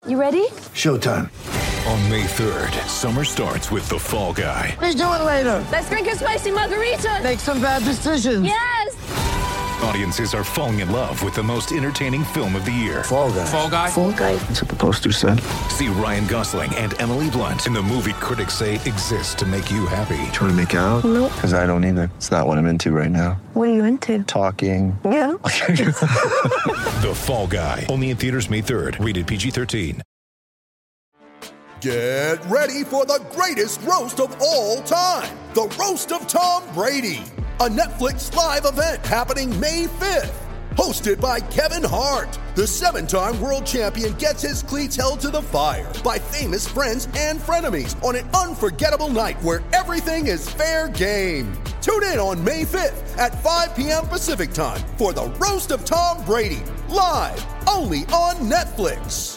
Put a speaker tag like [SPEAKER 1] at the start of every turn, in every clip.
[SPEAKER 1] You ready?
[SPEAKER 2] Showtime.
[SPEAKER 3] On May 3rd, summer starts with The Fall Guy.
[SPEAKER 2] Let's do it later.
[SPEAKER 1] Let's drink a spicy margarita.
[SPEAKER 2] Make some bad decisions.
[SPEAKER 1] Yes!
[SPEAKER 3] Audiences are falling in love with the most entertaining film of the year.
[SPEAKER 2] Fall Guy.
[SPEAKER 3] Fall Guy?
[SPEAKER 1] Fall guy.
[SPEAKER 2] That's what the poster said.
[SPEAKER 3] See Ryan Gosling and Emily Blunt in the movie critics say exists to make you happy.
[SPEAKER 2] Trying to make it out?
[SPEAKER 1] Nope.
[SPEAKER 2] Because I don't either. It's not what I'm into right now.
[SPEAKER 1] What are you into?
[SPEAKER 2] Talking.
[SPEAKER 1] Yeah.
[SPEAKER 3] The Fall Guy. Only in theaters May 3rd. Rated PG-13.
[SPEAKER 4] Get ready for the greatest roast of all time. The Roast of Tom Brady. A Netflix live event happening May 5th. Hosted by Kevin Hart. The 7-time world champion gets his cleats held to the fire by famous friends and frenemies on an unforgettable night where everything is fair game. Tune in on May 5th at 5 p.m. Pacific time for the Roast of Tom Brady. Live only on Netflix.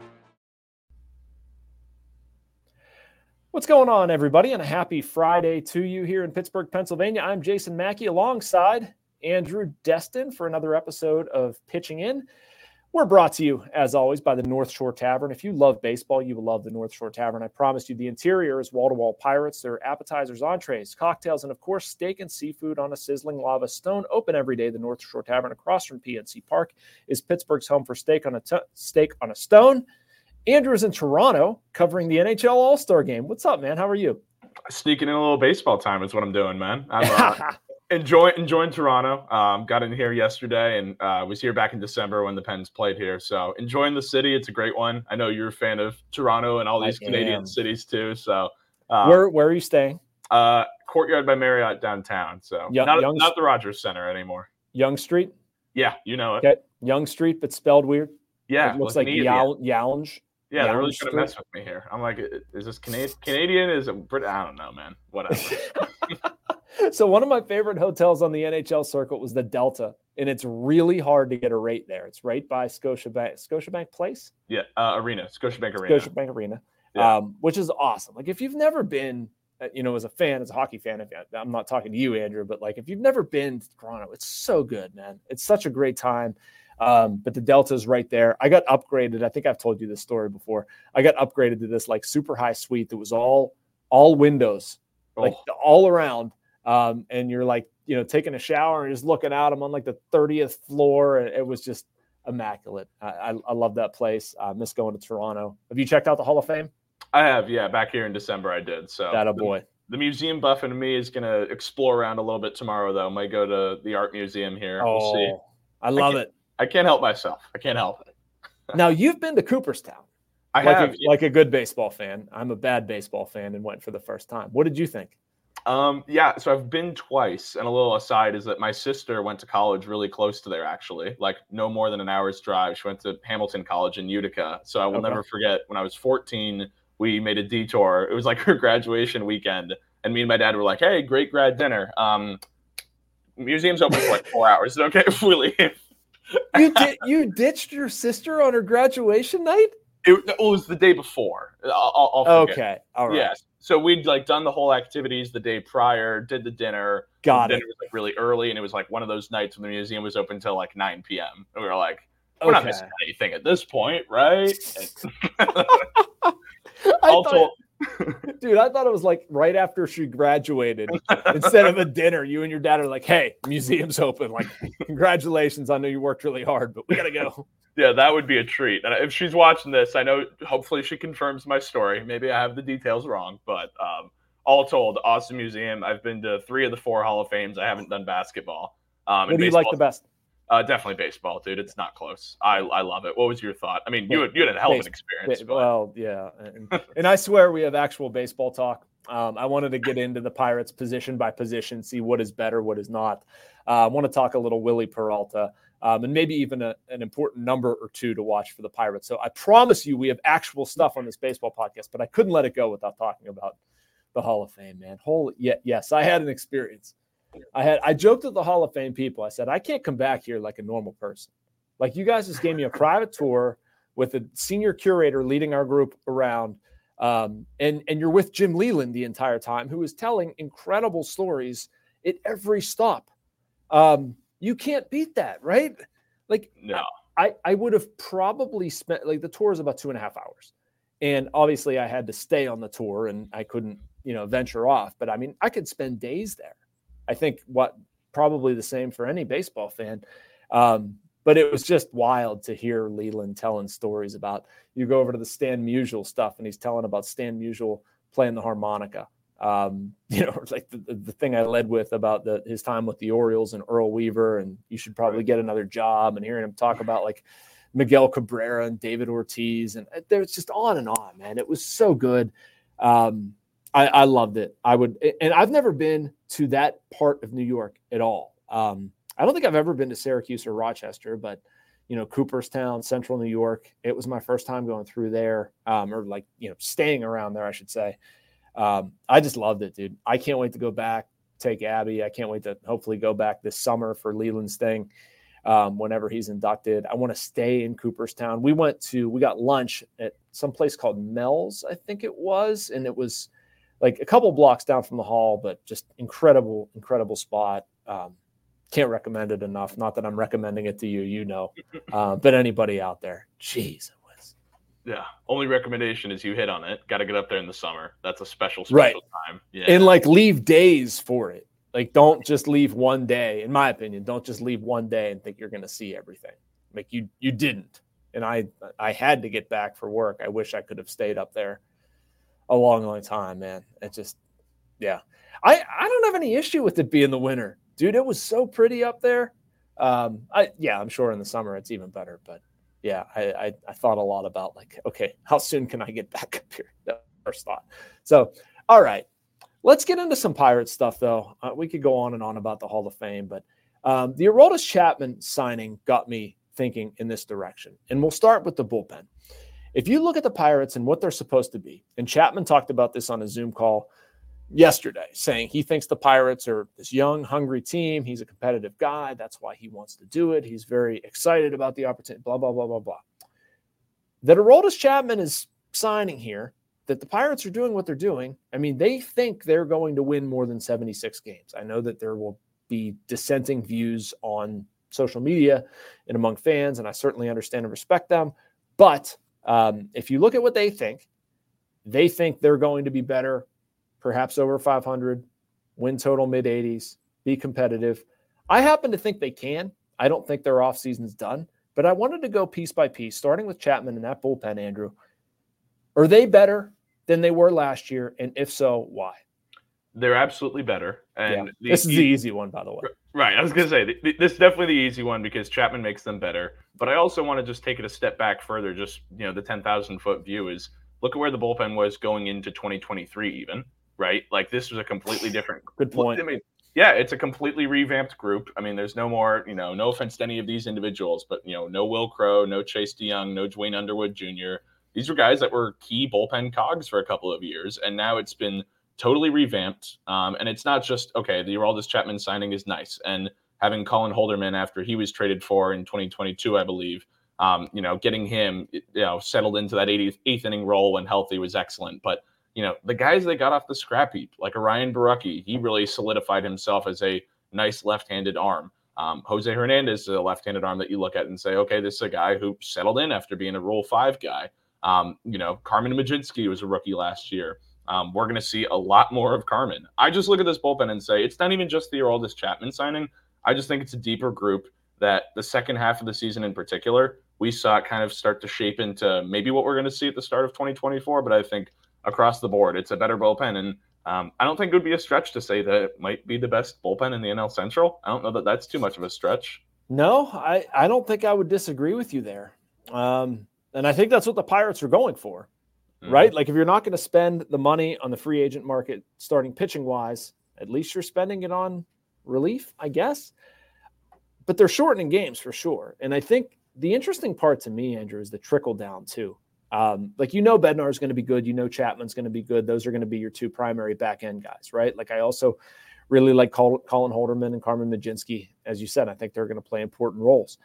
[SPEAKER 5] What's going on, everybody, and a happy Friday to you here in Pittsburgh, Pennsylvania. I'm Jason Mackey alongside Andrew Destin for another episode of Pitching In. We're brought to you, as always, by the North Shore Tavern. If you love baseball, you will love the North Shore Tavern. I promise you the interior is wall-to-wall Pirates. There are appetizers, entrees, cocktails, and, of course, steak and seafood on a sizzling lava stone. Open every day. The North Shore Tavern across from PNC Park is Pittsburgh's home for steak on a stone. Andrew is in Toronto covering the NHL All-Star Game. What's up, man? How are you?
[SPEAKER 6] Sneaking in a little baseball time is what I'm doing, man. I'm enjoying Toronto. Got in here yesterday and was here back in December when the Pens played here. So enjoying the city. It's a great one. I know you're a fan of Toronto and all these Canadian cities too. So
[SPEAKER 5] where are you staying?
[SPEAKER 6] Courtyard by Marriott downtown. So not the Rogers Center anymore.
[SPEAKER 5] Yonge Street?
[SPEAKER 6] Yeah, you know it.
[SPEAKER 5] Okay. Yonge Street, but spelled weird.
[SPEAKER 6] Yeah.
[SPEAKER 5] It looks like Yowenge.
[SPEAKER 6] Yeah, they're really trying to mess with me here. I'm like, is this Canadian? Is it Brit? I don't know, man. Whatever.
[SPEAKER 5] So one of my favorite hotels on the NHL circuit was the Delta, and it's really hard to get a rate there. It's right by Scotiabank Place?
[SPEAKER 6] Yeah, Scotiabank Arena.
[SPEAKER 5] Scotiabank Arena,
[SPEAKER 6] yeah.
[SPEAKER 5] Which is awesome. Like, if you've never been, as a hockey fan, I'm not talking to you, Andrew, but, like, if you've never been to Toronto, it's so good, man. It's such a great time. But the Delta's right there. I got upgraded. I think I've told you this story before. I got upgraded to this like super high suite that was all windows, like all around. And you're like, taking a shower and just looking out. I'm on like the 30th floor. And it was just immaculate. I love that place. I miss going to Toronto. Have you checked out the Hall of Fame?
[SPEAKER 6] I have. Yeah. Back here in December, I did. So
[SPEAKER 5] that a boy.
[SPEAKER 6] The museum buff in me is going to explore around a little bit tomorrow, though. Might go to the art museum here. We'll see.
[SPEAKER 5] I love it.
[SPEAKER 6] I can't help myself. I can't help it.
[SPEAKER 5] Now, you've been to Cooperstown.
[SPEAKER 6] I have.
[SPEAKER 5] Like a good baseball fan. I'm a bad baseball fan and went for the first time. What did you think?
[SPEAKER 6] Yeah, so I've been twice. And a little aside is that my sister went to college really close to there, actually. Like, no more than an hour's drive. She went to Hamilton College in Utica. So I will never forget, when I was 14, we made a detour. It was like her graduation weekend. And me and my dad were like, hey, great grad dinner. Museum's open for like 4 hours. Is it okay if we leave?
[SPEAKER 5] You ditched your sister on her graduation night?
[SPEAKER 6] It was the day before. I'll forget.
[SPEAKER 5] Okay, all right.
[SPEAKER 6] Yes. So we'd like done the whole activities the day prior, did the dinner.
[SPEAKER 5] Got it.
[SPEAKER 6] Dinner was like really early, and it was like one of those nights when the museum was open till like 9 p.m. And we were like, we're not missing anything at this point, right?
[SPEAKER 5] Dude, I thought it was like right after she graduated. Instead of a dinner, you and your dad are like, hey, museum's open. Like, congratulations. I know you worked really hard, but we got to go.
[SPEAKER 6] Yeah, that would be a treat. And if she's watching this, I know hopefully she confirms my story. Maybe I have the details wrong, but all told, awesome museum. I've been to 3 of the 4 Hall of Fames. I haven't done basketball.
[SPEAKER 5] What do you like the best?
[SPEAKER 6] Definitely baseball, dude. It's not close. I love it. What was your thought? I mean, you had a hell of an experience.
[SPEAKER 5] Well, yeah. And I swear we have actual baseball talk. I wanted to get into the Pirates position by position, see what is better, what is not. I want to talk a little Willie Peralta and maybe even an important number or two to watch for the Pirates. So I promise you we have actual stuff on this baseball podcast, but I couldn't let it go without talking about the Hall of Fame, man. Yes, I had an experience. I joked with the Hall of Fame people. I said, I can't come back here like a normal person. Like, you guys just gave me a private tour with a senior curator leading our group around. And you're with Jim Leland the entire time, who is telling incredible stories at every stop. You can't beat that, right? Like,
[SPEAKER 6] no.
[SPEAKER 5] I would have probably spent, like, the tour is about 2.5 hours. And obviously I had to stay on the tour and I couldn't, venture off. But I mean, I could spend days there. I think probably the same for any baseball fan. But it was just wild to hear Leland telling stories about, you go over to the Stan Musial stuff and he's telling about Stan Musial playing the harmonica. Like the thing I led with about his time with the Orioles and Earl Weaver, and you should probably get another job, and hearing him talk about like Miguel Cabrera and David Ortiz. And there's just on and on, man. It was so good. I loved it. And I've never been to that part of New York at all. I don't think I've ever been to Syracuse or Rochester, but Cooperstown, Central New York, it was my first time going through there, or staying around there, I should say. I just loved it, dude. I can't wait to go back, take Abby. I can't wait to hopefully go back this summer for Leland's thing, whenever he's inducted. I want to stay in Cooperstown. We got lunch at some place called Mel's, I think it was. And it was like a couple blocks down from the hall, but just incredible, incredible spot. Can't recommend it enough. Not that I'm recommending it to you, but anybody out there, geez.
[SPEAKER 6] Yeah. Only recommendation is you hit on it. Got to get up there in the summer. That's a special time. Yeah.
[SPEAKER 5] And leave days for it. Like, don't just leave one day. In my opinion, don't just leave one day and think you're going to see everything. Like you didn't. And I had to get back for work. I wish I could have stayed up there a long, long time, man. It just, yeah. I don't have any issue with it being the winter, dude. It was so pretty up there. I'm sure in the summer it's even better, but yeah, I thought a lot about okay, how soon can I get back up here? That first thought. So, all right, let's get into some Pirates stuff, though. We could go on and on about the Hall of Fame, but the Aroldis Chapman signing got me thinking in this direction. And we'll start with the bullpen. If you look at the Pirates and what they're supposed to be, and Chapman talked about this on a Zoom call yesterday, saying he thinks the Pirates are this young, hungry team. He's a competitive guy. That's why he wants to do it. He's very excited about the opportunity, blah, blah, blah, blah, blah. That Aroldis Chapman is signing here, that the Pirates are doing what they're doing. I mean, they think they're going to win more than 76 games. I know that there will be dissenting views on social media and among fans, and I certainly understand and respect them. But if you look at what they think they're going to be better, perhaps over 500, win total mid-80s, be competitive. I happen to think they can. I don't think their offseason's done, but I wanted to go piece by piece, starting with Chapman and that bullpen, Andrew. Are they better than they were last year? And if so, why?
[SPEAKER 6] They're absolutely better. And
[SPEAKER 5] this is the easy one, by the way.
[SPEAKER 6] Right. I was going to say, this is definitely the easy one because Chapman makes them better. But I also want to just take it a step back further. Just, the 10,000-foot view is look at where the bullpen was going into 2023 even. Right? Like, this was a completely different.
[SPEAKER 5] Good point.
[SPEAKER 6] I mean, yeah, it's a completely revamped group. I mean, there's no more, no offense to any of these individuals, but, no Will Crow, no Chase DeYoung, no Dwayne Underwood Jr. These were guys that were key bullpen cogs for a couple of years. And now it's been totally revamped. And it's not just, okay, the Aroldis Chapman signing is nice. And having Colin Holderman after he was traded for in 2022, I believe, getting him, settled into that eighth inning role when healthy was excellent. But the guys they got off the scrap heap, like Orion Barucki, he really solidified himself as a nice left-handed arm. Jose Hernandez is a left-handed arm that you look at and say, okay, this is a guy who settled in after being a Rule 5 guy. Carmen Majinski was a rookie last year. We're going to see a lot more of Carmen. I just look at this bullpen and say, it's not even just the Aroldis Chapman signing. I just think it's a deeper group that the second half of the season in particular, we saw it kind of start to shape into maybe what we're going to see at the start of 2024. But I think across the board, it's a better bullpen. And I don't think it would be a stretch to say that it might be the best bullpen in the NL Central. I don't know that that's too much of a stretch.
[SPEAKER 5] No, I don't think I would disagree with you there. And I think that's what the Pirates are going for, right? Like, if you're not going to spend the money on the free agent market starting pitching wise, at least you're spending it on relief, I guess. But they're shortening games for sure. And I think the interesting part to me, Andrew, is the trickle down too. Bednar is going to be good. Chapman's going to be good. Those are going to be your two primary back end guys, right? Like, I also really like Colin Holderman and Carmen Majinski. As you said, I think they're going to play important roles.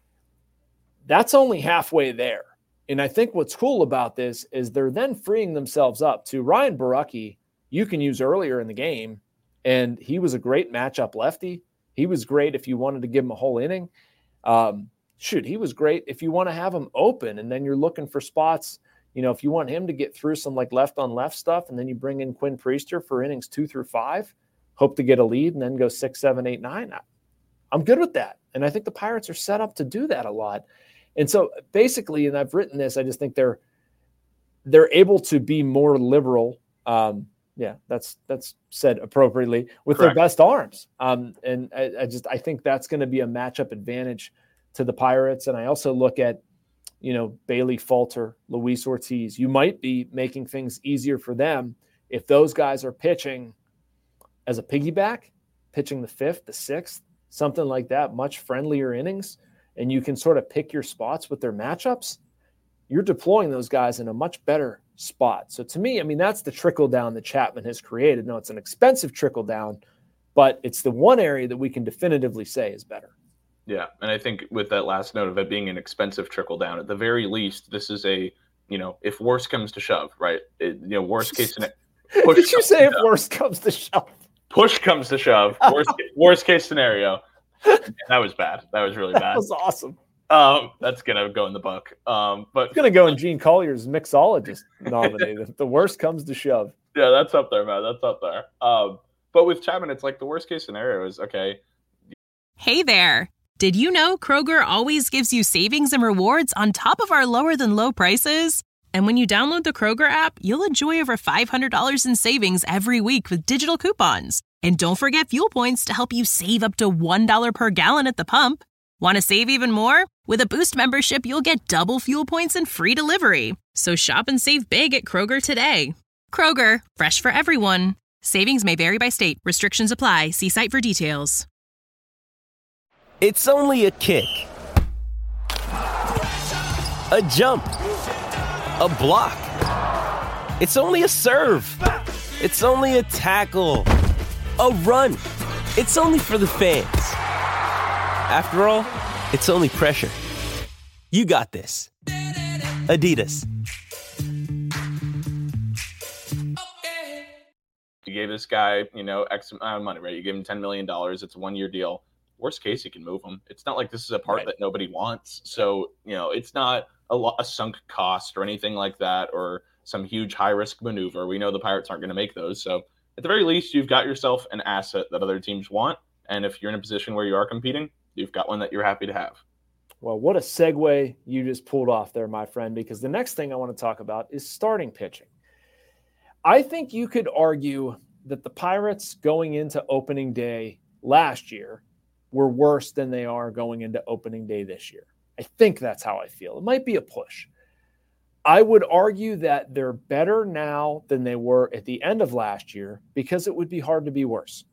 [SPEAKER 5] That's only halfway there. And I think what's cool about this is they're then freeing themselves up to Ryan Barucki. You can use earlier in the game, and he was a great matchup lefty. He was great if you wanted to give him a whole inning. shoot, he was great. If you want to have him open and then you're looking for spots, if you want him to get through some like left on left stuff, and then you bring in Quinn Priester for innings 2 through 5, hope to get a lead and then go 6, 7, 8, 9. I'm good with that. And I think the Pirates are set up to do that a lot. And so basically, and I've written this, I just think they're able to be more liberal. That's said appropriately with
[SPEAKER 6] Correct.
[SPEAKER 5] their best arms. And I think that's going to be a matchup advantage to the Pirates. And I also look at, Bailey Falter, Luis Ortiz. You might be making things easier for them if those guys are pitching as a piggyback, pitching the 5th, the 6th, something like that, much friendlier innings, and you can sort of pick your spots with their matchups. You're deploying those guys in a much better spot. So to me, that's the trickle down that Chapman has created. No, it's an expensive trickle down, but it's the one area that we can definitively say is better.
[SPEAKER 6] Yeah, and I think with that last note of it being an expensive trickle down, at the very least, this is a, if worse comes to shove, right? Worst case scenario.
[SPEAKER 5] Did you say if worse comes to shove?
[SPEAKER 6] Push comes to shove. Worst case scenario. That was bad. That was really bad.
[SPEAKER 5] That was awesome.
[SPEAKER 6] That's gonna go in the book. But
[SPEAKER 5] it's gonna go in Gene Collier's mixologist nominated. The worst comes to shove.
[SPEAKER 6] Yeah, that's up there, man. That's up there. But with Chapman, it's like the worst case scenario is okay.
[SPEAKER 7] Hey there. Did you know Kroger always gives you savings and rewards on top of our lower than low prices? And when you download the Kroger app, you'll enjoy over $500 in savings every week with digital coupons. And don't forget fuel points to help you save up to $1 per gallon at the pump. Want to save even more? With a Boost membership, you'll get double fuel points and free delivery. So shop and save big at Kroger today. Kroger, fresh for everyone. Savings may vary by state. Restrictions apply. See site for details.
[SPEAKER 8] It's only a kick, a jump, a block. It's only a serve. It's only a tackle, a run. It's only for the fans. After all, it's only pressure. You got this. Adidas.
[SPEAKER 6] You gave this guy, X amount of money, right? You gave him $10 million. It's a 1-year deal. Worst case, you can move him. It's not like this is a part that nobody wants. So, it's not a sunk cost or anything like that, or some huge high-risk maneuver. We know the Pirates aren't going to make those. So, at the very least, you've got yourself an asset that other teams want. And if you're in a position where you are competing, you've got one that you're happy to have.
[SPEAKER 5] Well, what a segue you just pulled off there, my friend, because the next thing I want to talk about is starting pitching. I think you could argue that the Pirates going into opening day last year were worse than they are going into opening day this year. I think that's how I feel. It might be a push. I would argue that they're better now than they were at the end of last year because it would be hard to be worse.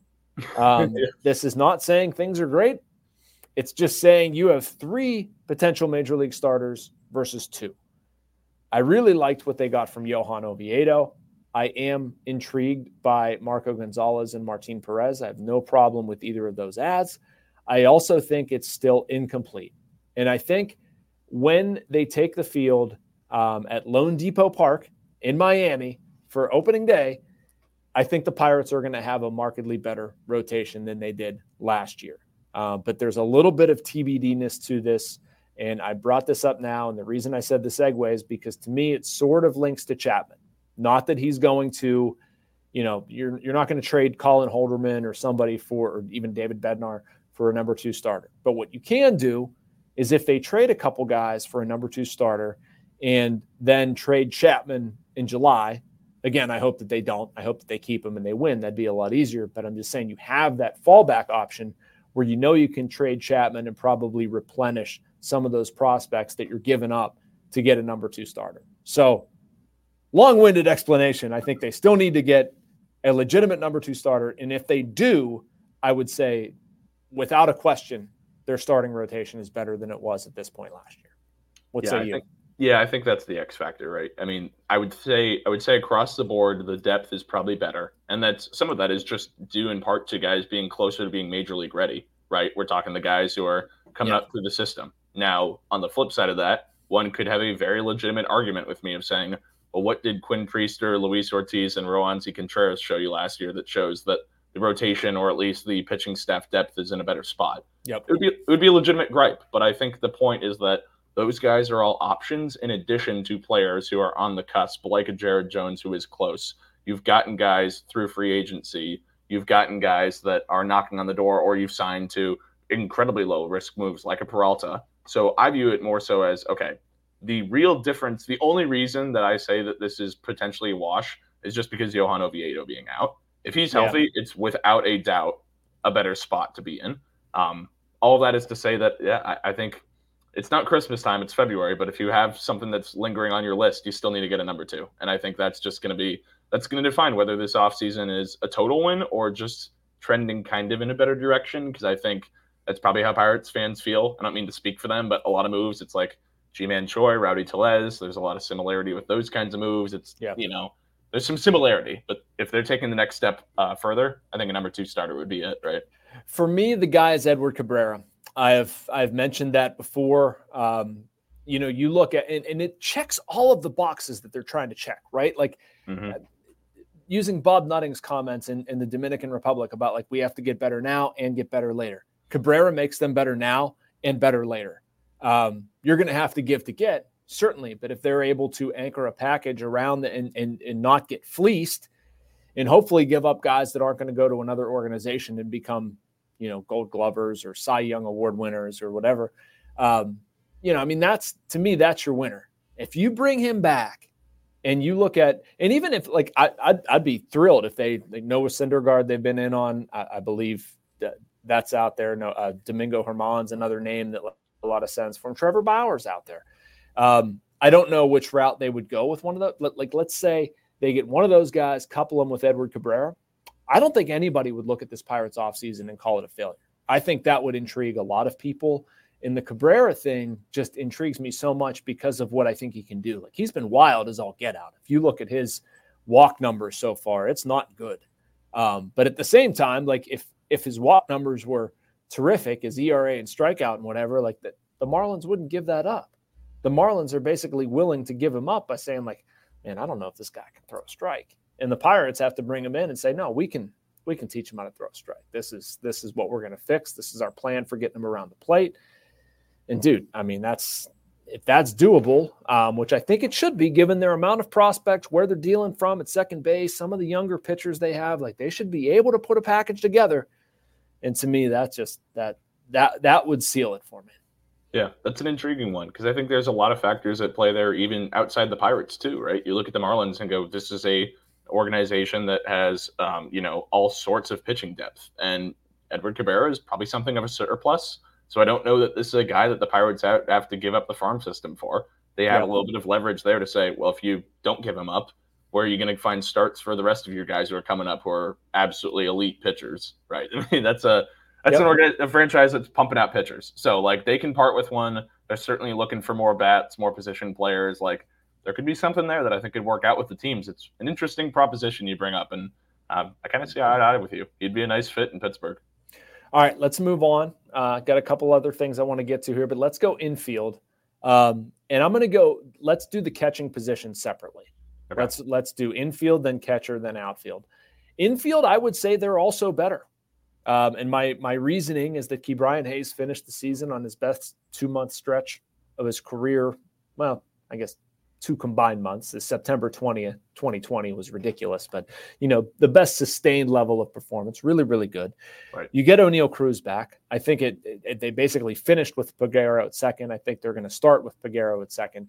[SPEAKER 5] This is not saying things are great. It's just saying you have 3 potential major league starters versus 2. I really liked what they got from Johan Oviedo. I am intrigued by Marco Gonzalez and Martin Perez. I have no problem with either of those ads. I also think it's still incomplete. And I think when they take the field at Lone Depot Park in Miami for opening day, I think the Pirates are going to have a markedly better rotation than they did last year. But there's a little bit of TBD-ness to this, and I brought this up now, and the reason I said the segue is because to me it sort of links to Chapman. Not that he's going to, you're not going to trade Colin Holderman or somebody or even David Bednar for a number 2 starter. But what you can do is if they trade a couple guys for a number 2 starter and then trade Chapman in July, again, I hope that they don't. I hope that they keep him and they win. That'd be a lot easier. But I'm just saying you have that fallback option where you can trade Chapman and probably replenish some of those prospects that you're giving up to get a number 2 starter. So long-winded explanation. I think they still need to get a legitimate number 2 starter. And if they do, I would say without a question, their starting rotation is better than it was at this point last year. What say you?
[SPEAKER 6] I think that's the X factor, right? I mean, I would say across the board, the depth is probably better. And some of that is just due in part to guys being closer to being major league ready, right? We're talking the guys who are coming up through the system. Now, on the flip side of that, one could have a very legitimate argument with me of saying, well, what did Quinn Priester, Luis Ortiz, and Roansy Contreras show you last year that shows that the rotation or at least the pitching staff depth is in a better spot.
[SPEAKER 5] Yep.
[SPEAKER 6] It would be a legitimate gripe, but I think the point is that those guys are all options in addition to players who are on the cusp, like a Jared Jones who is close. You've gotten guys through free agency. You've gotten guys that are knocking on the door, or you've signed to incredibly low risk moves like a Peralta. So I view it more so as, okay, the real difference, the only reason that I say that this is potentially a wash is just because Johan Oviedo being out. If he's healthy, it's without a doubt a better spot to be in. All of that is to say that, I think it's not Christmas time, it's February, but if you have something that's lingering on your list, you still need to get a number 2. And I think that's just going to define whether this offseason is a total win or just trending kind of in a better direction, because I think that's probably how Pirates fans feel. I don't mean to speak for them, but a lot of moves, it's like Ji-Man Choi, Rowdy Tellez, there's a lot of similarity with those kinds of moves. It's, there's some similarity, but if they're taking the next step further, I think a number 2 starter would be it, right?
[SPEAKER 5] For me, the guy is Edward Cabrera. I've mentioned that before. You look at and it checks all of the boxes that they're trying to check, right? Like using Bob Nutting's comments in the Dominican Republic about like we have to get better now and get better later. Cabrera makes them better now and better later. You're going to have to give to get, certainly, but if they're able to anchor a package around and not get fleeced, and hopefully give up guys that aren't going to go to another organization and become, Gold Glovers or Cy Young Award winners or whatever. That's, to me, that's your winner. If you bring him back and you look at, and even if like, I'd be thrilled if Noah Syndergaard, they've been in on, I believe that's out there. No, Domingo Germán's another name that a lot of sense from. Trevor Bauer's out there. I don't know which route they would go with one of the, like, let's say they get one of those guys, couple them with Edward Cabrera. I don't think anybody would look at this Pirates offseason and call it a failure. I think that would intrigue a lot of people. And the Cabrera thing just intrigues me so much because of what I think he can do. Like, he's been wild as all get out. If you look at his walk numbers so far, it's not good. But at the same time, like if his walk numbers were terrific, his ERA and strikeout and whatever, like the Marlins wouldn't give that up. The Marlins are basically willing to give him up by saying like, man, I don't know if this guy can throw a strike. And the Pirates have to bring him in and say, no, we can teach him how to throw a strike. This is what we're going to fix. This is our plan for getting him around the plate. And dude, I mean, if that's doable, which I think it should be given their amount of prospects, where they're dealing from at second base, some of the younger pitchers they have, like they should be able to put a package together. And to me, that's just that would seal it for me.
[SPEAKER 6] Yeah, that's an intriguing one because I think there's a lot of factors at play there, even outside the Pirates too, right? You look at the Marlins and go, this is a organization that has, all sorts of pitching depth, and Edward Cabrera is probably something of a surplus. So I don't know that this is a guy that the Pirates have to give up the farm system for. They have a little bit of leverage there to say, well, if you don't give him up, where are you going to find starts for the rest of your guys who are coming up who are absolutely elite pitchers, right? I mean, that's a franchise that's pumping out pitchers. So, like, they can part with one. They're certainly looking for more bats, more position players. Like, there could be something there that I think could work out with the teams. It's an interesting proposition you bring up, and I kind of see eye to eye with you. He'd be a nice fit in Pittsburgh.
[SPEAKER 5] All right, let's move on. Got a couple other things I want to get to here, but let's go infield. And I'm going to go – let's do the catching position separately. Okay. Let's do infield, then catcher, then outfield. Infield, I would say they're also better. And my reasoning is that Ke'Bryan Hayes finished the season on his best 2-month stretch of his career. Well, I guess 2 combined months. The September 20th, 2020 was ridiculous, but the best sustained level of performance, really, really good. Right. You get O'Neal Cruz back. I think they basically finished with Peguero at second. I think they're going to start with Peguero at second.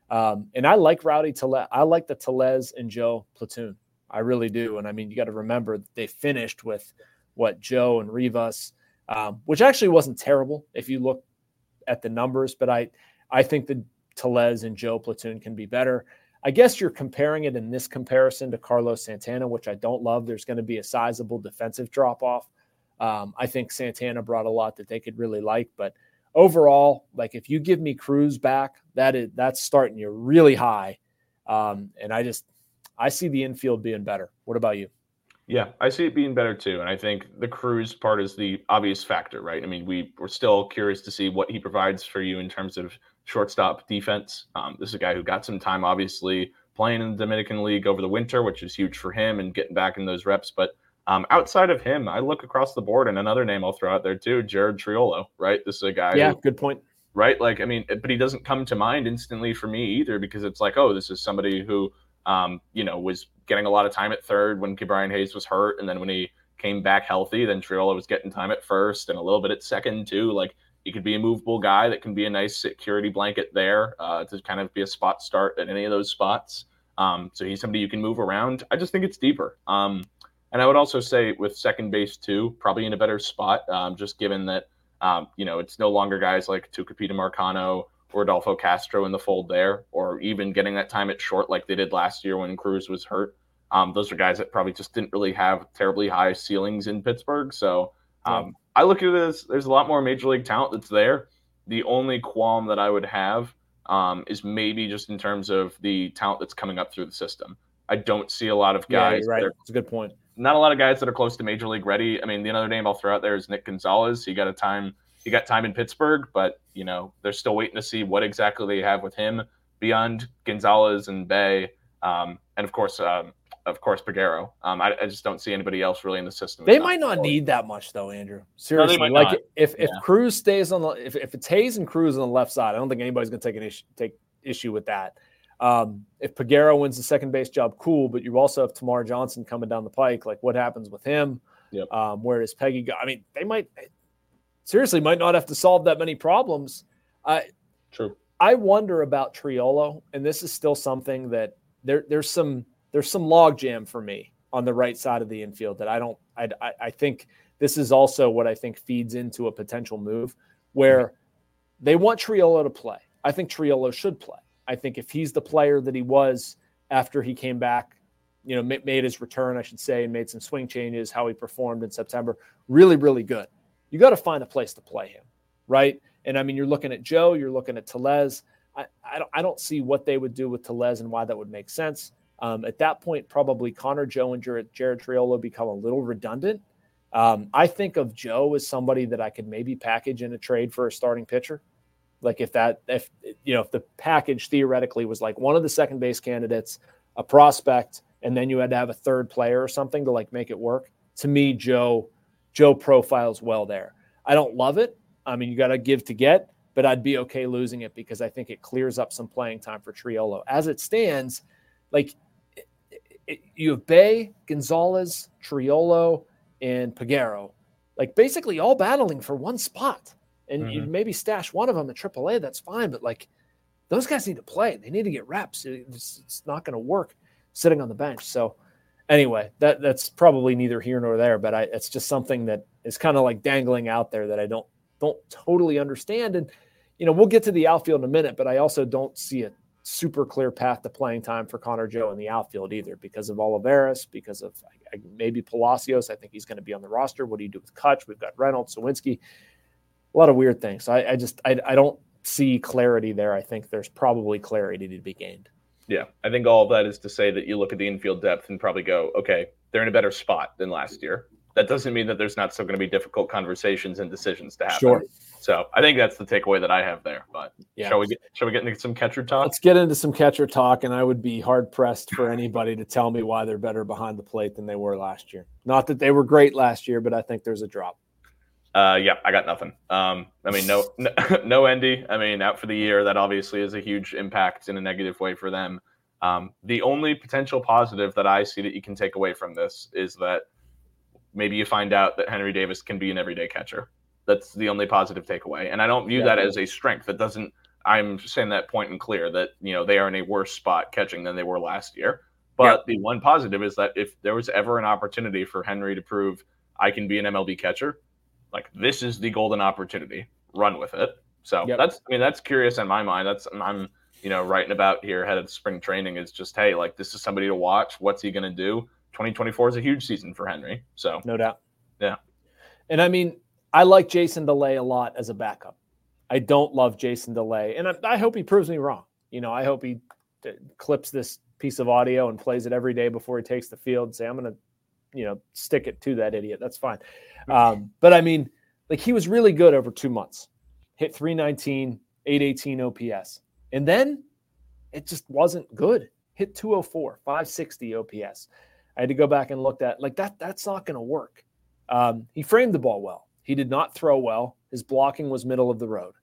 [SPEAKER 5] And I like Rowdy Tellez. I like the Tellez and Joe platoon. I really do. And I mean, you got to remember they finished with Joe and Rivas, which actually wasn't terrible if you look at the numbers, but I think the Tellez and Joe platoon can be better. I guess you're comparing it in this comparison to Carlos Santana, which I don't love. There's going to be a sizable defensive drop-off. I think Santana brought a lot that they could really like, but overall, like if you give me Cruz back, that's starting you really high. And I see the infield being better. What about you?
[SPEAKER 6] Yeah, I see it being better too. And I think the Cruz part is the obvious factor, right? I mean, we're still curious to see what he provides for you in terms of shortstop defense. This is a guy who got some time, obviously, playing in the Dominican League over the winter, which is huge for him and getting back in those reps. But Outside of him, I look across the board, and another name I'll throw out there too, Jared Triolo, right? This is a guy
[SPEAKER 5] Yeah, good point.
[SPEAKER 6] Right? Like, I mean, but he doesn't come to mind instantly for me either, because it's like, oh, this is somebody who, was getting a lot of time at third when Brian Hayes was hurt. And then when he came back healthy, then Triolo was getting time at first and a little bit at second too. Like, he could be a movable guy that can be a nice security blanket there to kind of be a spot start at any of those spots. So he's somebody you can move around. I just think it's deeper. And I would also say with second base too, probably in a better spot, just given that, it's no longer guys like Tucupita Marcano or Adolfo Castro in the fold there, or even getting that time at short like they did last year when Cruz was hurt. Those are guys that probably just didn't really have terribly high ceilings in Pittsburgh. So I look at it as there's a lot more major league talent that's there. The only qualm that I would have is maybe just in terms of the talent that's coming up through the system. I don't see a lot of guys.
[SPEAKER 5] Yeah, right. That's a good point.
[SPEAKER 6] Not a lot of guys that are close to major league ready. I mean, the other name I'll throw out there is Nick Gonzalez. He got time in Pittsburgh, but they're still waiting to see what exactly they have with him beyond Gonzalez and Bay, and of course Peguero. I just don't see anybody else really in the system.
[SPEAKER 5] They might not need that much though, Andrew. Seriously,
[SPEAKER 6] no,
[SPEAKER 5] like if Cruz stays on the if it's Hayes and Cruz on the left side, I don't think anybody's going to take issue with that. If Peguero wins the second base job, cool, but you also have Tamar Johnson coming down the pike. Like, what happens with him?
[SPEAKER 6] Yep.
[SPEAKER 5] Where does Peggy go? I mean, they might not have to solve that many problems.
[SPEAKER 6] True.
[SPEAKER 5] I wonder about Triolo, and this is still something that there's some logjam for me on the right side of the infield that I think this is also what I think feeds into a potential move where they want Triolo to play. I think Triolo should play. I think if he's the player that he was after he came back, made his return, I should say, and made some swing changes, how he performed in September, really, really good. You got to find a place to play him, right? And I mean, you're looking at Joe, you're looking at Tellez. I don't see what they would do with Tellez and why that would make sense. At that point, probably Connor Joe and Jared Triolo become a little redundant. I think of Joe as somebody that I could maybe package in a trade for a starting pitcher. Like if the package theoretically was like one of the second base candidates, a prospect, and then you had to have a third player or something to like make it work. To me, Joe profiles well there. I don't love it. I mean, you got to give to get, but I'd be okay losing it because I think it clears up some playing time for Triolo. As it stands, like you have Bay, Gonzalez, Triolo, and Peguero, like basically all battling for one spot. And you maybe stash one of them at AAA, that's fine. But like those guys need to play. They need to get reps. It's not going to work sitting on the bench. So anyway, that's probably neither here nor there. But it's just something that is kind of like dangling out there that I don't totally understand. And we'll get to the outfield in a minute, but I also don't see a super clear path to playing time for Connor Joe in the outfield either because of Olivares, because of maybe Palacios. I think he's going to be on the roster. What do you do with Kutch? We've got Reynolds, Sawinski. A lot of weird things. So I don't see clarity there. I think there's probably clarity to be gained.
[SPEAKER 6] Yeah, I think all of that is to say that you look at the infield depth and probably go, okay, they're in a better spot than last year. That doesn't mean that there's not still going to be difficult conversations and decisions to happen.
[SPEAKER 5] Sure.
[SPEAKER 6] So I think that's the takeaway that I have there. But
[SPEAKER 5] yeah.
[SPEAKER 6] Shall we get into some catcher talk?
[SPEAKER 5] Let's get into some catcher talk, and I would be hard-pressed for anybody to tell me why they're better behind the plate than they were last year. Not that they were great last year, but I think there's a drop.
[SPEAKER 6] Yeah, I got nothing. I mean, no Endy. I mean, out for the year. That obviously is a huge impact in a negative way for them. The only potential positive that I see that you can take away from this is that maybe you find out that Henry Davis can be an everyday catcher. That's the only positive takeaway. And I don't view that as a strength. That doesn't, I'm saying that point and clear that, they are in a worse spot catching than they were last year. But the one positive is that if there was ever an opportunity for Henry to prove I can be an MLB catcher, like this is the golden opportunity. Run with it. So that's curious in my mind. I'm writing about here ahead of spring training is just, hey, like this is somebody to watch. What's he going to do? 2024 is a huge season for Henry. So
[SPEAKER 5] no doubt.
[SPEAKER 6] Yeah.
[SPEAKER 5] And I mean, I like Jason DeLay a lot as a backup. I don't love Jason DeLay. And I hope he proves me wrong. I hope he clips this piece of audio and plays it every day before he takes the field and say, I'm going to, stick it to that idiot. That's fine. But I mean, like he was really good over 2 months, hit 319, 818 OPS. And then it just wasn't good. Hit 204, 560 OPS. I had to go back and look at like that's not going to work. He framed the ball well. He did not throw well. His blocking was middle of the road.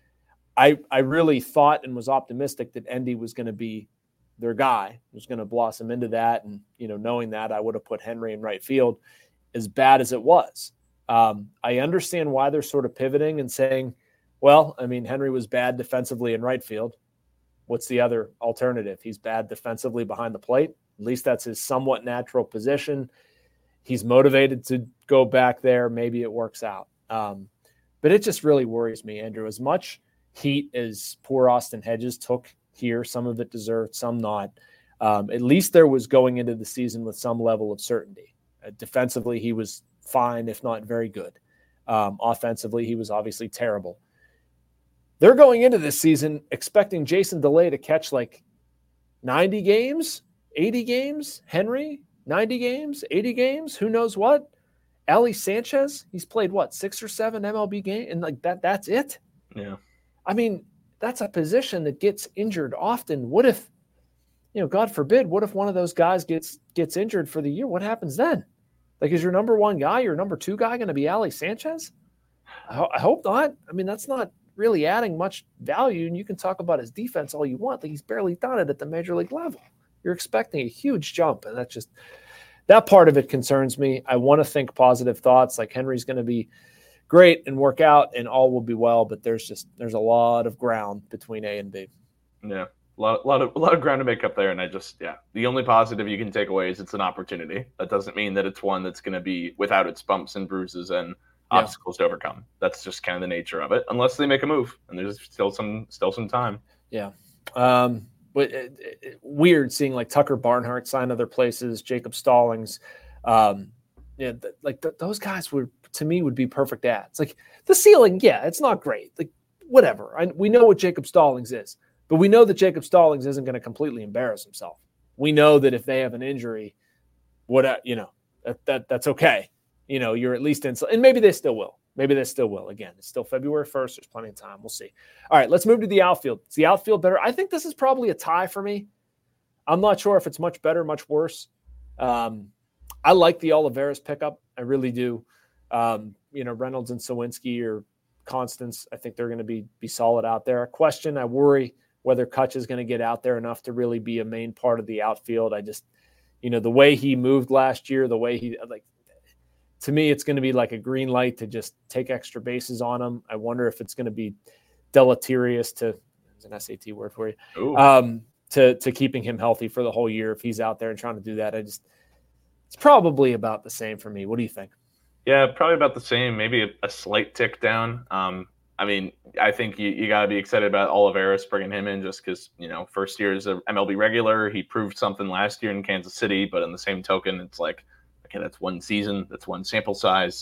[SPEAKER 5] I really thought and was optimistic that Endy was going to be their guy, was going to blossom into that. And, knowing that, I would have put Henry in right field, as bad as it was. I understand why they're sort of pivoting and saying, well, I mean, Henry was bad defensively in right field. What's the other alternative? He's bad defensively behind the plate. At least that's his somewhat natural position. He's motivated to go back there. Maybe it works out. But it just really worries me, Andrew. As much heat as poor Austin Hedges took here, some of it deserved, some not. At least there was going into the season with some level of certainty. Defensively, he was fine, if not very good. Offensively, he was obviously terrible. They're going into this season expecting Jason DeLay to catch like 90 games, 80 games. Henry, 90 games, 80 games, who knows what? Ali Sanchez, he's played, 6 or 7 MLB games? And like that's it?
[SPEAKER 6] Yeah.
[SPEAKER 5] I mean, that's a position that gets injured often. What if, God forbid, what if one of those guys gets injured for the year? What happens then? Like, is your number one guy, your number two guy going to be Ali Sanchez? I hope not. I mean, that's not really adding much value. And you can talk about his defense all you want. Like, he's barely done it at the major league level. You're expecting a huge jump. And that part of it concerns me. I want to think positive thoughts, like Henry's going to be great and work out and all will be well, but there's a lot of ground between A and B.
[SPEAKER 6] Yeah, a lot of ground to make up there, and the only positive you can take away is it's an opportunity. That doesn't mean that it's one that's going to be without its bumps and bruises and obstacles to overcome. That's just kind of the nature of it, unless they make a move, and there's still some time. Yeah.
[SPEAKER 5] But weird seeing like Tucker Barnhart sign other places, Jacob Stallings, those guys would be perfect ads. Like the ceiling, it's not great. Like whatever. We know what Jacob Stallings is, but we know that Jacob Stallings isn't going to completely embarrass himself. We know that if they have an injury, that's okay. You're at least in, and maybe they still will. Again, it's still February 1st. There's plenty of time. We'll see. All right, let's move to the outfield. Is the outfield better? I think this is probably a tie for me. I'm not sure if it's much better, much worse. I like the Olivares pickup. I really do. Reynolds and Sawinski are constants. I think they're going to be solid out there. I worry whether Kutch is going to get out there enough to really be a main part of the outfield. I just, the way he moved last year, the way to me, it's going to be like a green light to just take extra bases on him. I wonder if it's going to be deleterious there's an SAT word for you, to keeping him healthy for the whole year if he's out there and trying to do that. It's probably about the same for me. What do you think?
[SPEAKER 6] Yeah, probably about the same, maybe a slight tick down. I think you got to be excited about Olivares bringing him in just because, first year as an MLB regular. He proved something last year in Kansas City, but in the same token, it's like, okay, that's one season, that's one sample size.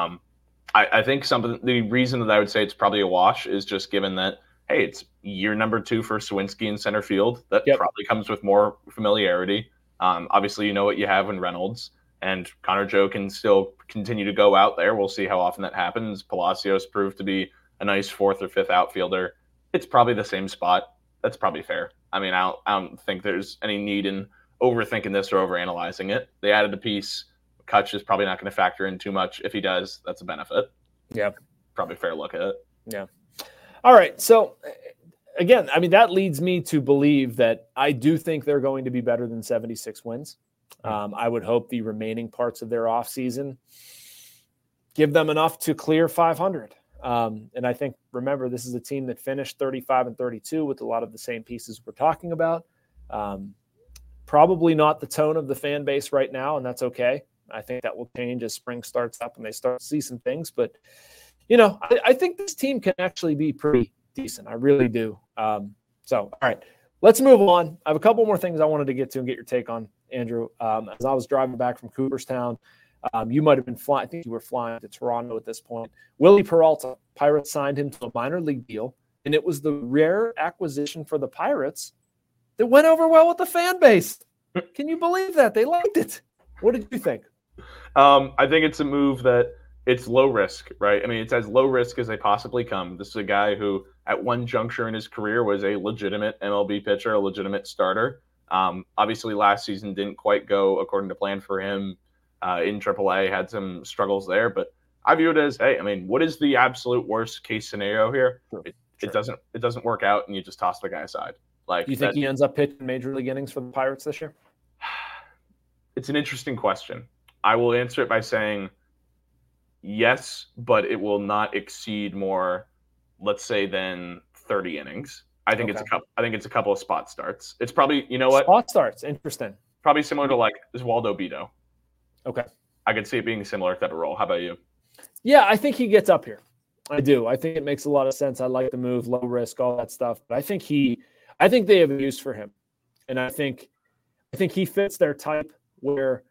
[SPEAKER 6] I think the reason that I would say it's probably a wash is just given that, hey, it's year number 2 for Sawinski in center field. That probably comes with more familiarity. Obviously, what you have in Reynolds, and Connor Joe can still continue to go out there. We'll see how often that happens. Palacios proved to be a nice 4th or 5th outfielder. It's probably the same spot. That's probably fair. I mean, I don't think there's any need in overthinking this or overanalyzing it. They added a piece. Kutch is probably not going to factor in too much. If he does, that's a benefit.
[SPEAKER 5] Yeah.
[SPEAKER 6] Probably a fair look at it.
[SPEAKER 5] Yeah. All right. So, again, I mean, that leads me to believe that I do think they're going to be better than 76 wins. I would hope the remaining parts of their offseason give them enough to clear 500. And I think, remember, this is a team that finished 35-32 with a lot of the same pieces we're talking about. Probably not the tone of the fan base right now, and that's okay. I think that will change as spring starts up and they start to see some things. But, I think this team can actually be pretty decent. I really do. All right, let's move on. I have a couple more things I wanted to get to and get your take on, Andrew. As I was driving back from Cooperstown, you might have been flying. I think you were flying to Toronto at this point. Willie Peralta, Pirates signed him to a minor league deal, and it was the rare acquisition for the Pirates that went over well with the fan base. Can you believe that? They liked it. What did you think?
[SPEAKER 6] I think it's a move that it's low risk, right? I mean, it's as low risk as they possibly come. This is a guy who at one juncture in his career was a legitimate MLB pitcher, a legitimate starter. Obviously, last season didn't quite go according to plan for him in AAA, had some struggles there, but I view it as, hey, I mean, what is the absolute worst case scenario here? It doesn't work out, and you just toss the guy aside. Like,
[SPEAKER 5] do you think he ends up pitching major league innings for the Pirates this year?
[SPEAKER 6] It's an interesting question. I will answer it by saying yes, but it will not exceed more, let's say, than 30 innings. I think it's a couple of spot starts. It's probably, you know what?
[SPEAKER 5] Spot starts, interesting.
[SPEAKER 6] Probably similar to like Oswaldo Bido.
[SPEAKER 5] Okay.
[SPEAKER 6] I could see it being a similar type of role. How about you?
[SPEAKER 5] Yeah, I think he gets up here. I do. I think it makes a lot of sense. I like the move, low risk, all that stuff. But I think they have a use for him. And I think he fits their type where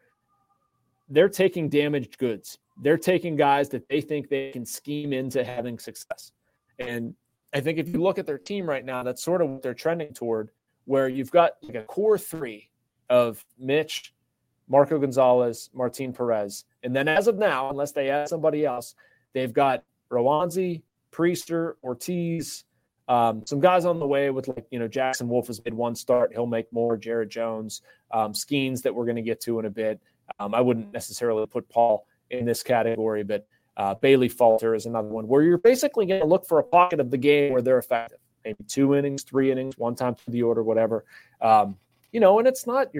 [SPEAKER 5] they're taking damaged goods. They're taking guys that they think they can scheme into having success. And I think if you look at their team right now, that's sort of what they're trending toward, where you've got like a core three of Mitch, Marco Gonzalez, Martin Perez. And then as of now, unless they add somebody else, they've got Roansy, Priester, Ortiz, some guys on the way with Jackson Wolf has made one start. He'll make more. Jared Jones, Skeens that we're going to get to in a bit. I wouldn't necessarily put Paul in this category, but Bailey Falter is another one where you're basically going to look for a pocket of the game where they're effective. Maybe 2 innings, 3 innings, one time through the order, whatever. And it's not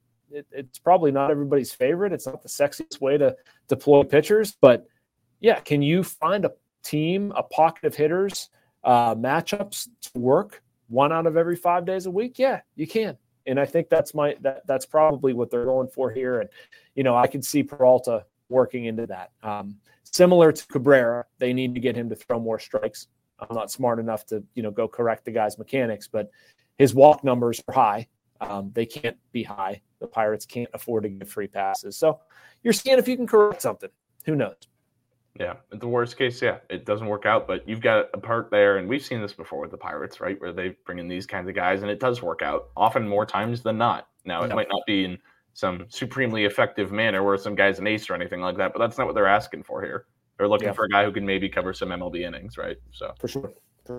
[SPEAKER 5] it's probably not everybody's favorite. It's not the sexiest way to deploy pitchers, but yeah, can you find a team, a pocket of hitters, matchups to work 1 out of every 5 days a week? Yeah, you can. And I think that's probably what they're going for here. And, I can see Peralta working into that. Similar to Cabrera, they need to get him to throw more strikes. I'm not smart enough to, go correct the guy's mechanics, but his walk numbers are high. They can't be high. The Pirates can't afford to give free passes. So you're seeing if you can correct something. Who knows?
[SPEAKER 6] Yeah, at the worst case, yeah, it doesn't work out, but you've got a part there, and we've seen this before with the Pirates, right, where they bring in these kinds of guys, and it does work out, often more times than not. Now, it might not be in some supremely effective manner where some guy's an ace or anything like that, but that's not what they're asking for here. They're looking for a guy who can maybe cover some MLB innings, right? So
[SPEAKER 5] For sure.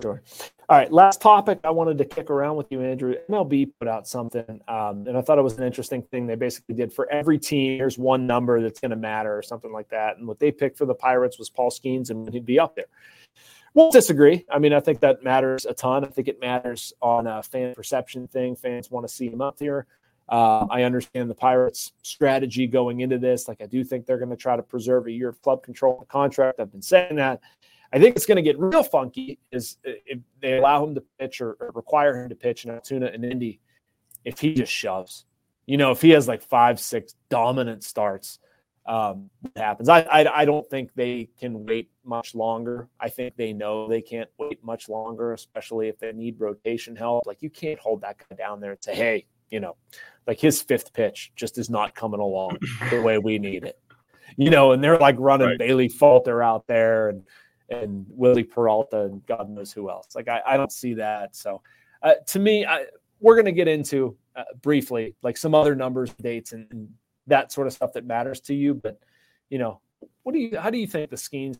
[SPEAKER 5] All right, last topic I wanted to kick around with you, Andrew. MLB put out something, and I thought it was an interesting thing. They basically did for every team, here's one number that's going to matter or something like that. And what they picked for the Pirates was Paul Skeens, and he'd be up there. Won't disagree. I mean, I think that matters a ton. I think it matters on a fan perception thing. Fans want to see him up here. I understand the Pirates' strategy going into this. Like, I do think they're going to try to preserve a year of club control in the contract. I've been saying that. I think it's going to get real funky is if they allow him to pitch or require him to pitch in Altoona and Indy, if he just shoves. If he has like 5-6 dominant starts, what happens? I don't think they can wait much longer. I think they know they can't wait much longer, especially if they need rotation help. Like, you can't hold that guy down there and say, hey, like his 5th pitch just is not coming along the way we need it. And they're like running Bailey Falter out there and Willie Peralta and God knows who else. Like, I don't see that. So to me, we're going to get into briefly like some other numbers, dates, and that sort of stuff that matters to you. But, how do you think the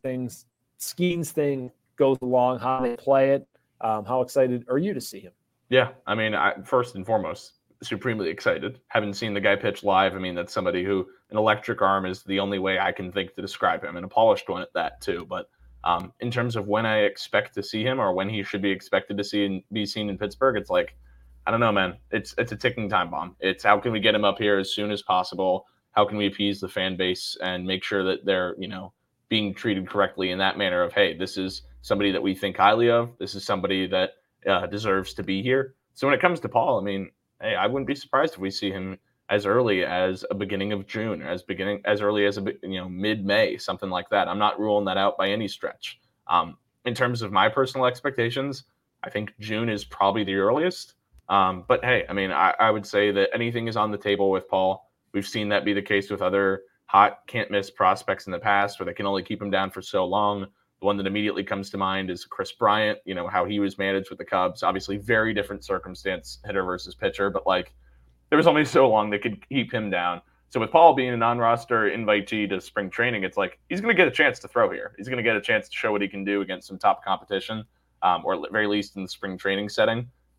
[SPEAKER 5] Skeens thing goes along, how they play it? How excited are you to see him?
[SPEAKER 6] Yeah, I mean, first and foremost, supremely excited. Haven't seen the guy pitch live. I mean, that's somebody who an electric arm is the only way I can think to describe him, and a polished one at that too. But in terms of when I expect to see him or when he should be expected to be seen in Pittsburgh, it's like, I don't know, man. It's a ticking time bomb. It's how can we get him up here as soon as possible? How can we appease the fan base and make sure that they're, being treated correctly in that manner of, hey, this is somebody that we think highly of. This is somebody that deserves to be here. So when it comes to Paul, I mean, hey, I wouldn't be surprised if we see him as early as a beginning of June, as early as mid-May, something like that. I'm not ruling that out by any stretch. In terms of my personal expectations, I think June is probably the earliest. But hey, I mean, I would say that anything is on the table with Paul. We've seen that be the case with other hot, can't-miss prospects in the past, where they can only keep him down for so long. The one that immediately comes to mind is Chris Bryant, how he was managed with the Cubs. Obviously, very different circumstance, hitter versus pitcher, but like, there was only so long they could keep him down. So with Paul being a non-roster invitee to spring training, it's like he's going to get a chance to throw here. He's going to get a chance to show what he can do against some top competition, or at the very least in the spring training setting. Like,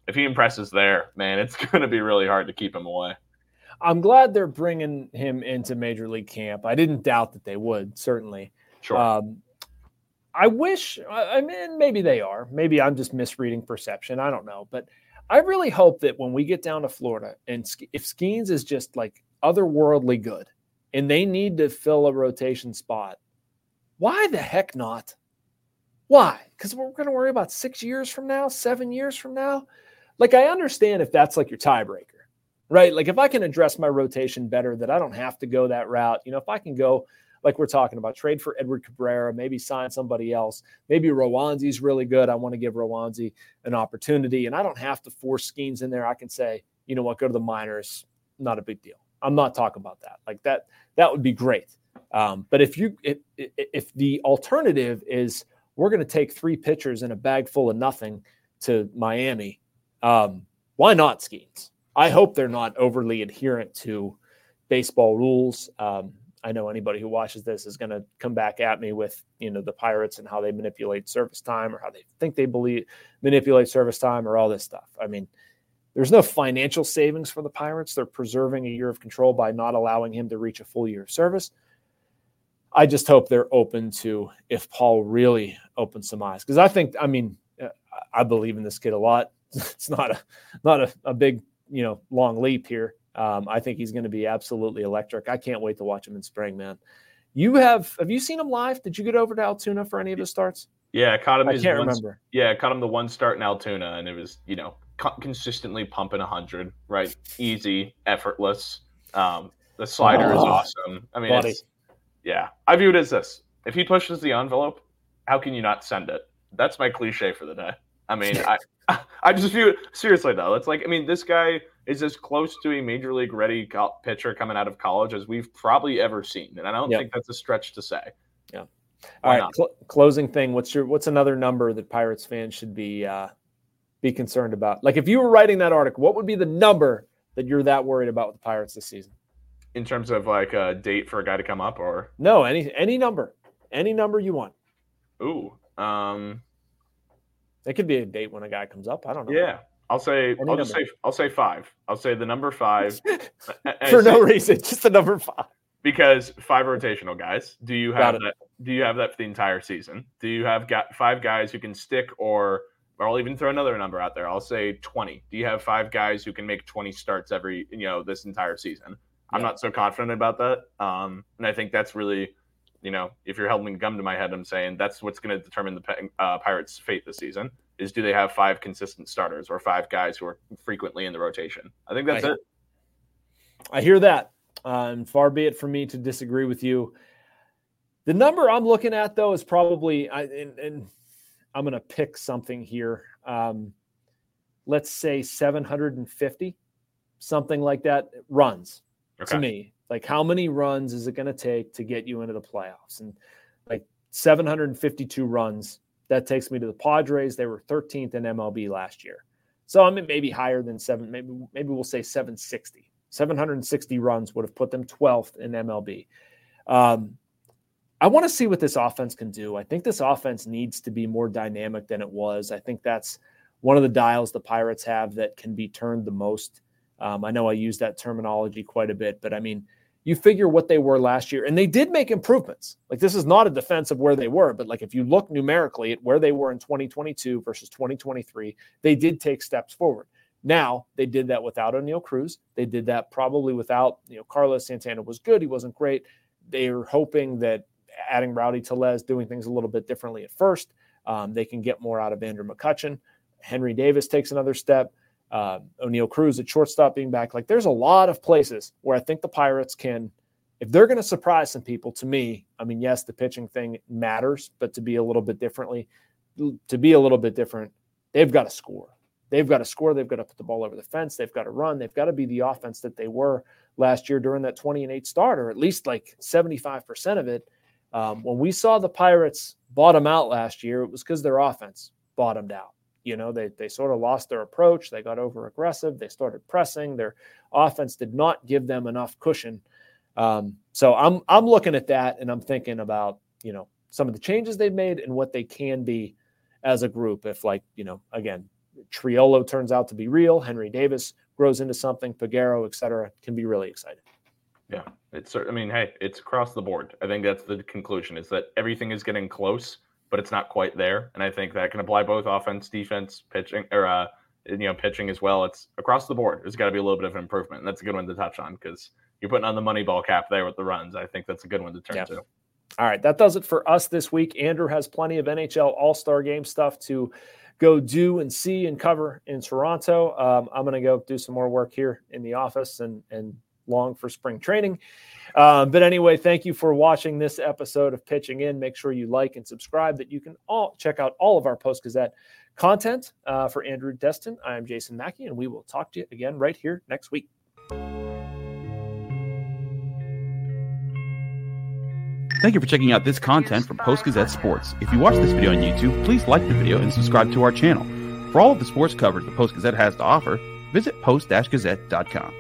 [SPEAKER 6] if he impresses there, man, it's going to be really hard to keep him away.
[SPEAKER 5] I'm glad they're bringing him into Major League camp. I didn't doubt that they would, certainly.
[SPEAKER 6] Sure.
[SPEAKER 5] I wish, I mean, maybe they are. Maybe I'm just misreading perception. I don't know. But I really hope that when we get down to Florida, and if Skeens is just like otherworldly good, and they need to fill a rotation spot, why the heck not? Why? Because we're going to worry about 6 years from now, 7 years from now. Like, I understand if that's like your tiebreaker, right? Like, if I can address my rotation better, that I don't have to go that route. You know, if I can go, like we're talking about, trade for Edward Cabrera, maybe sign somebody else. Maybe Rowanzi's really good. I want to give Rowanzi an opportunity, and I don't have to force Skeens in there. I can say, you know what, go to the minors. Not a big deal. I'm not talking about that. Like that would be great. But if the alternative is we're going to take 3 pitchers in a bag full of nothing to Miami, why not Skeens? I hope they're not overly adherent to baseball rules. I know anybody who watches this is going to come back at me with, you know, the Pirates and how they manipulate service time, or how they think they manipulate service time, or all this stuff. I mean, there's no financial savings for the Pirates. They're preserving a year of control by not allowing him to reach a full year of service. I just hope they're open to, if Paul really opens some eyes. Because I believe in this kid a lot. It's not a big, you know, long leap here. I think he's going to be absolutely electric. I can't wait to watch him in spring, man. Have you seen him live? Did you get over to Altoona for any of his starts?
[SPEAKER 6] Yeah, caught him.
[SPEAKER 5] I can't remember.
[SPEAKER 6] Yeah, caught him the one start in Altoona, and it was, you know, consistently pumping 100, right? Easy, effortless. The slider is awesome. I mean, I view it as this. If he pushes the envelope, how can you not send it? That's my cliche for the day. I mean, I just view it seriously, though. It's like, I mean, this guy is as close to a major league ready pitcher coming out of college as we've probably ever seen. And I don't think that's a stretch to say.
[SPEAKER 5] Yeah. All right. Closing thing. What's another number that Pirates fans should be concerned about? Like, if you were writing that article, what would be the number that you're that worried about with the Pirates this season?
[SPEAKER 6] In terms of like a date for a guy to come up, or
[SPEAKER 5] no, any number you want.
[SPEAKER 6] Ooh,
[SPEAKER 5] it could be a date when a guy comes up. I don't know.
[SPEAKER 6] Yeah, I'll say 5. I'll say the number 5
[SPEAKER 5] for no reason, just the number 5.
[SPEAKER 6] Because 5 rotational guys. Do you have that? Do you have that for the entire season? Do you have 5 guys who can stick, or I'll even throw another number out there. I'll say 20. Do you have 5 guys who can make 20 starts every, you know, this entire season? I'm not so confident about that. And I think that's really, you know, if you're holding a gun to my head, I'm saying that's what's going to determine the Pirates' fate this season, is do they have 5 consistent starters, or 5 guys who are frequently in the rotation? I think that's it.
[SPEAKER 5] I hear that. And far be it from me to disagree with you. The number I'm looking at, though, is probably, and I'm going to pick something here. Let's say 750, something like that, runs. To me, like, how many runs is it going to take to get you into the playoffs? And like 752 runs, that takes me to the Padres. They were 13th in MLB last year. So I mean, maybe higher than 7, maybe we'll say 760. 760 runs would have put them 12th in MLB. I want to see what this offense can do. I think this offense needs to be more dynamic than it was. I think that's one of the dials the Pirates have that can be turned the most. I know I use that terminology quite a bit, but I mean, you figure what they were last year, and they did make improvements. Like, this is not a defense of where they were, but like, if you look numerically at where they were in 2022 versus 2023, they did take steps forward. Now, they did that without Oneil Cruz. They did that probably without, you know, Carlos Santana was good. He wasn't great. They were hoping that adding Rowdy Tellez, doing things a little bit differently at first, they can get more out of Andrew McCutchen. Henry Davis takes another step. Oneil Cruz at shortstop being back. Like, there's a lot of places where I think the Pirates can, if they're going to surprise some people, to me, I mean, yes, the pitching thing matters, but to be a little bit different, they've got to score. They've got to score. They've got to put the ball over the fence. They've got to run. They've got to be the offense that they were last year during that 20-8 start, or at least like 75% of it. When we saw the Pirates bottom out last year, it was because their offense bottomed out. You know, they sort of lost their approach. They got over aggressive. They started pressing. Their offense did not give them enough cushion. So I'm looking at that, and I'm thinking about, you know, some of the changes they've made and what they can be as a group. If, like, you know, again, Triolo turns out to be real, Henry Davis grows into something, Peguero, et cetera, can be really exciting.
[SPEAKER 6] Yeah, hey, it's across the board. I think that's the conclusion, is that everything is getting close, but it's not quite there. And I think that can apply both offense, defense, pitching, or pitching as well. It's across the board. There's got to be a little bit of an improvement. And that's a good one to touch on because you're putting on the Moneyball cap there with the runs. I think that's a good one to turn to.
[SPEAKER 5] All right, that does it for us this week. Andrew has plenty of NHL All-Star Game stuff to go do and see and cover in Toronto. I'm going to go do some more work here in the office and long for spring training. But anyway, thank you for watching this episode of Pitching In. Make sure you like and subscribe, that you can all check out all of our Post-Gazette content. For Andrew Destin, I am Jason Mackey, and we will talk to you again right here next week.
[SPEAKER 9] Thank you for checking out this content from Post-Gazette Sports. If you watch this video on YouTube, please like the video and subscribe to our channel. For all of the sports coverage the Post-Gazette has to offer, visit post-gazette.com.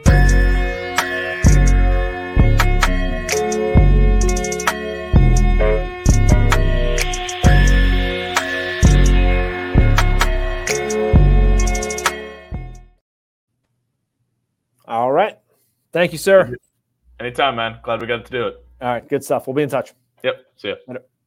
[SPEAKER 5] All right. Thank you, sir.
[SPEAKER 6] Anytime, man. Glad we got to do it.
[SPEAKER 5] All right. Good stuff. We'll be in touch.
[SPEAKER 6] Yep. See ya.
[SPEAKER 5] Later.